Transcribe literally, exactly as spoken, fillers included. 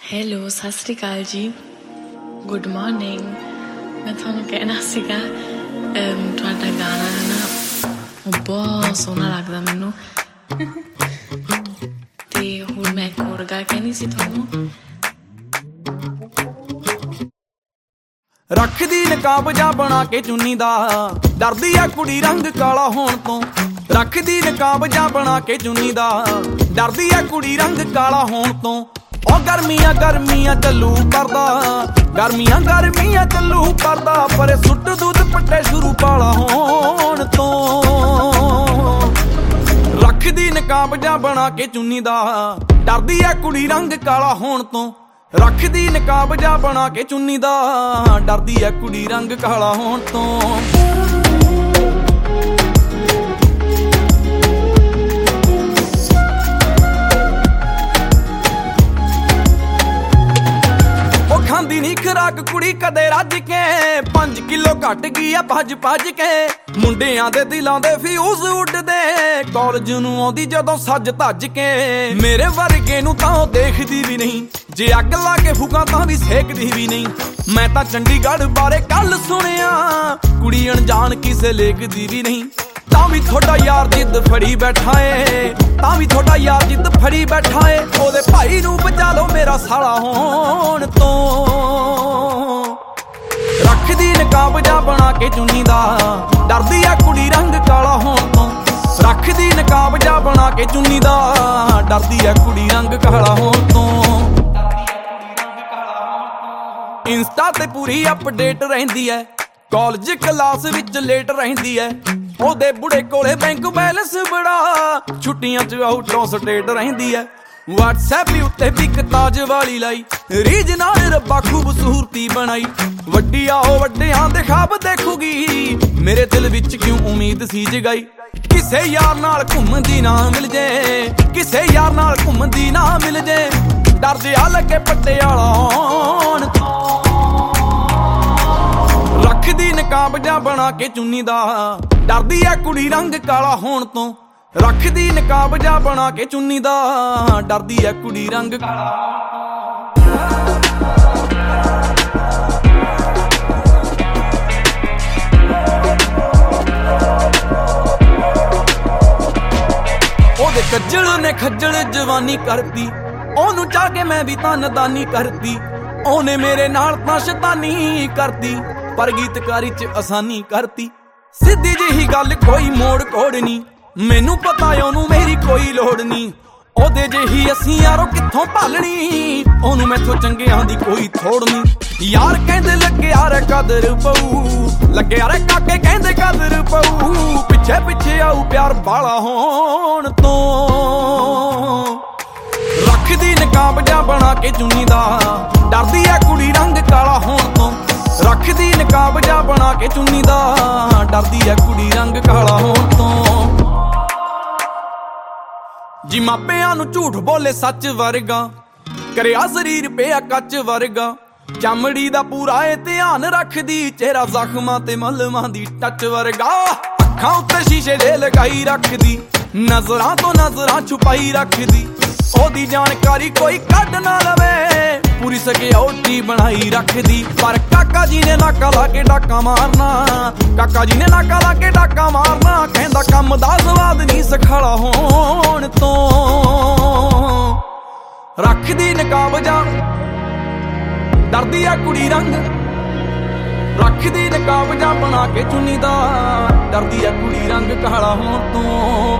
Hello, ਸਤਿ ਸ਼੍ਰੀ ਅਕਾਲ ਜੀ, good morning. ਮੈਂ ਤੁਹਾਨੂੰ ਕਹਿਣਾ ਸੀਗਾ ਤੁਹਾਡਾ ਗਾਣਾ ਨਾ ਉਹ ਬਹੁਤ ਸੋਹਣਾ ਲੱਗਦਾ ਮੈਨੂੰ। ਤੇ ਹੁਣ ਮੈਂ ਇੱਕ ਹੋਰ ਗਾ ਕਹਿਣੀ ਸੀ ਤੁਹਾਨੂੰ। ਰੱਖਦੀ ਨਕਾਬ ਜਾ ਬਣਾ ਕੇ ਚੁੰਨੀ ਦਾ, ਡਰਦੀ ਆ ਕੁੜੀ ਰੰਗ ਕਾਲਾ ਹੋਣ ਤੋਂ। ਰੱਖਦੀ ਨਕਾਬ ਜਾ ਬਣਾ ਕੇ ਚੁੰਨੀ ਦਾ, ਡਰਦੀ ਆ ਕੁੜੀ ਰੰਗ ਕਾਲਾ ਹੋਣ ਤੋਂ। ਉਹ ਗਰਮੀਆਂ ਗਰਮੀਆਂ ਚੱਲੂ ਕਰਦਾ, ਗਰਮੀਆਂ ਗਰਮੀਆਂ ਚੱਲੂ ਕਰਦਾ, ਪਰ ਸੁੱਟ ਦੁੱਧ ਪੱਟੇ ਸ਼ੁਰੂ ਕਾਲਾ ਹੋਣ ਤੋਂ। ਰੱਖਦੀ ਨਕਾਬ ਜਾ ਬਣਾ ਕੇ ਚੁੰਨੀ ਦਾ, ਡਰਦੀ ਆ ਕੁੜੀ ਰੰਗ ਕਾਲਾ ਹੋਣ ਤੋਂ। ਰੱਖਦੀ ਨਕਾਬ ਜਾ ਬਣਾ ਕੇ ਚੁੰਨੀ ਦਾ, ਡਰਦੀ ਆ ਕੁੜੀ ਰੰਗ ਕਾਲਾ ਹੋਣ ਤੋਂ। ਖਾਂਦੀ ਨੀ ਖੁਰਾਕ ਕੁੜੀ ਕਦੇ ਰੱਜ ਕੇ, ਪੰਜ ਕਿਲੋ ਘਟ ਗਈ ਆ ਭੱਜ ਭੱਜ ਕੇ। ਮੁੰਡਿਆਂ ਦੇ ਦਿਲਾਂ ਦੇ ਫਿਊਜ਼ ਉੱਡਦੇ, ਕਾਲਜ ਨੂੰ ਆਉਂਦੀ ਜਦੋਂ ਸੱਜ ਧੱਜ ਕੇ। ਮੇਰੇ ਵਰਗੇ ਨੂੰ ਤਾਂ ਉਹ ਦੇਖਦੀ ਵੀ ਨਹੀਂ, ਜੇ ਅੱਗ ਲਾ ਕੇ ਫੂਕਾਂ ਤਾਂ ਵੀ ਸੇਕਦੀ ਵੀ ਨਹੀਂ। ਮੈਂ ਤਾਂ ਚੰਡੀਗੜ੍ਹ ਬਾਰੇ ਕੱਲ ਸੁਣਿਆ, ਕੁੜੀ ਅਣਜਾਣ ਕਿਸੇ ਲੇਖਦੀ ਵੀ ਨਹੀਂ। ਤਾਂ ਵੀ ਥੋੜਾ ਯਾਰ ਜਿੱਦ ਫੜੀ ਬੈਠਾ ਏ, ਤਾਂ ਵੀ ਥੋੜਾ ਯਾਰ ਜਿੱਦ ਫੜੀ ਬੈਠਾ ਏ। ਉਹਦੇ ਭਾਈ ਨੂੰ ਬਚਾ ਲਓ ਮੇਰਾ ਸਾਲਾ ਹੋਣ ਤੋਂ। ਰੱਖਦੀ ਨਕਾਬ ਜਾ ਬਣਾ ਕੇ ਚੁੰਨੀ ਦਾ, ਡਰਦੀ ਆ ਕੁੜੀ ਰੰਗ ਕਾਲਾ ਹੋਣ ਤੋਂ। ਰੱਖਦੀ ਨਕਾਬ ਜਾ ਬਣਾ ਕੇ ਚੁੰਨੀ ਦਾ, ਡਰਦੀ ਆ ਕੁੜੀ ਰੰਗ ਕਾਲਾ ਹੋਣ ਤੋਂ। ਇੰਸਟਾ ਤੇ ਪੂਰੀ ਅਪਡੇਟ ਰਹਿੰਦੀ ਐ, ਕਾਲਜ ਕਲਾਸ ਵਿੱਚ ਲੇਟ ਰਹਿੰਦੀ ਐ। ਉਹਦੇ ਬੁੜੇ ਕੋਲੇ ਬੈਂਕ ਬੈਲੈਂਸ ਬੜਾ, ਛੁੱਟੀਆਂ ਚ ਆਊਟ ਆਫ ਸਟੇਟ ਰਹਿੰਦੀ ਐ। ਵਟਸਐਪ ਉੱਤੇ ਵੀ ਇੱਕ ਤਾਜ ਵਾਲੀ ਲਾਈ, ਰੀਝ ਨਾਲ ਰੱਬਾ ਖੂਬਸੂਰਤੀ ਬਣਾਈ। ਵੱਡੀ ਆ ਉਹ ਵੱਡਿਆਂ ਦੇ ਖਾਬ ਦੇਖੂਗੀ, ਮੇਰੇ ਦਿਲ ਵਿੱਚ ਕਿਉਂ ਉਮੀਦ ਸੀ ਜਗਾਈ। ਕਿਸੇ ਯਾਰ ਨਾਲ ਘੁੰਮਦੀ ਨਾ ਮਿਲ ਜੇ, ਕਿਸੇ ਯਾਰ ਨਾਲ ਘੁੰਮਦੀ ਨਾ ਮਿਲ ਜੇ। ਡਰਦੇ ਆ ਲੱਗੇ ਪਟਿਆਲਾ ਹੋਣ ਤੋਂ। ਰੱਖਦੀ ਨਕਾਬ ਜਾ ਬਣਾ ਕੇ ਚੁੰਨੀ ਦਾ, ਡਰਦੀ ਆ ਕੁੜੀ ਰੰਗ ਕਾਲਾ ਹੋਣ ਤੋਂ। ਰੱਖਦੀ ਨਕਾਬ ਜਾ ਬਣਾ ਕੇ ਚੁੰਨੀ ਦਾ, ਡਰਦੀ ਆ ਕੁੜੀ ਰੰਗ ਕਾਲਾ ਹੋਣ ਤੋਂ। ਉਹਦੇ ਕੱਜਲ ਨੇ ਖੱਜਲ ਜਵਾਨੀ ਕਰਤੀ, ਉਹਨੂੰ ਚਾਹ ਕੇ ਮੈਂ ਵੀ ਤਾਂ ਨਦਾਨੀ ਕਰਤੀ। ਉਹਨੇ ਮੇਰੇ ਨਾਲ ਤਾਂ ਸ਼ੈਤਾਨੀ ਕਰਤੀ, ਪਰ ਗੀਤਕਾਰੀ ਚ ਆਸਾਨੀ ਕਰਤੀ। ਸਿੱਧੀ ਜਿਹੀ ਗੱਲ ਕੋਈ ਮੋੜ ਕੋੜ ਨੀ, ਮੈਨੂੰ ਪਤਾ ਉਹਨੂੰ ਮੇਰੀ ਕੋਈ ਲੋੜ ਨੀ। ਉਹਦੇ ਜਿਹੀ ਅਸੀਂ ਯਾਰੋ ਕਿੱਥੋਂ ਭਾਲਣੀ, ਉਹਨੂੰ ਮੈਥੋਂ ਚੰਗਿਆਂ ਦੀ ਕੋਈ ਥੋੜ ਨੀ। ਯਾਰ ਕਹਿੰਦੇ ਲੱਗਿਆ ਰੇ ਕਦਰ ਪਊ, ਲੱਗਿਆ ਰੇ ਕਾਕੇ ਕਹਿੰਦੇ ਕਦਰ ਪਊ। ਪਿੱਛੇ ਪਿੱਛੇ ਆਊ ਪਿਆਰ ਬਾਲਾ ਹੋਣ ਤੋਂ। ਰੱਖਦੀ ਨਕਾਬ ਜਾ ਬਣਾ ਕੇ ਚੁੰਨੀ ਦਾ, ਡਰਦੀ ਆ ਕੁੜੀ ਰੰਗ ਕਾਲਾ ਹੋਣ ਤੋਂ। ਰੱਖਦੀ ਨਕਾਬ ਜਾ ਬਣਾ ਕੇ ਚੁੰਨੀ ਦਾ, ਡਰਦੀ ਆ ਕੁੜੀ ਰੰਗ ਕਾਲਾ ਹੋਣ ਤੋਂ। ਜੀ ਮਾਪਿਆਂ ਨੂੰ ਝੂਠ ਬੋਲੇ ਸੱਚ ਵਰਗਾ, ਕਰਿਆ ਸਰੀਰ ਪਿਆ ਕੱਚ ਵਰਗਾ। ਚਮੜੀ ਦਾ ਪੂਰਾ ਏ ਧਿਆਨ ਰੱਖਦੀ, ਚਿਹਰਾ ਜ਼ਖਮਾਂ ਤੇ ਮਲਮਾਂ ਦੀ ਟੱਚ ਵਰਗਾ। ਅੱਖਾਂ ਉੱਤੇ ਸ਼ੀਸ਼ੇ ਦੇ ਲਗਾਈ ਰੱਖਦੀ, ਨਜ਼ਰਾਂ ਤੋਂ ਨਜ਼ਰਾਂ ਛੁਪਾਈ ਰੱਖਦੀ। ਉਹਦੀ ਜਾਣਕਾਰੀ ਕੋਈ ਕੱਢ ਨਾ ਲਵੇ, ਪੂਰੀ ਸਿਕਿਉਰਿਟੀ ਬਣਾਈ ਰੱਖਦੀ। ਪਰ ਕਾਕਾ ਜੀ ਨੇ ਨਾਕਾ ਲਾ ਕੇ ਡਾਕਾ ਮਾਰਨਾ, ਕਾਕਾ ਜੀ ਨੇ ਨਾਕਾ ਲਾ ਕੇ ਡਾਕਾ ਮਾਰਨਾ। ਕਹਿੰਦਾ ਕੰਮ ਦਾ ਸਵਾਦ ਨਹੀਂ ਸਖਾਲਾ ਹੋਣ ਤੋਂ। ਰੱਖਦੀ ਨਕਾਬ ਜਾ, ਡਰਦੀ ਆ ਕੁੜੀ ਰੰਗ। ਰੱਖਦੀ ਨਕਾਬ ਜਾ ਬਣਾ ਕੇ ਚੁੰਨੀ ਦਾ, ਡਰਦੀ ਆ ਕੁੜੀ ਰੰਗ ਕਾਲਾ ਹੋਣ ਤੋਂ।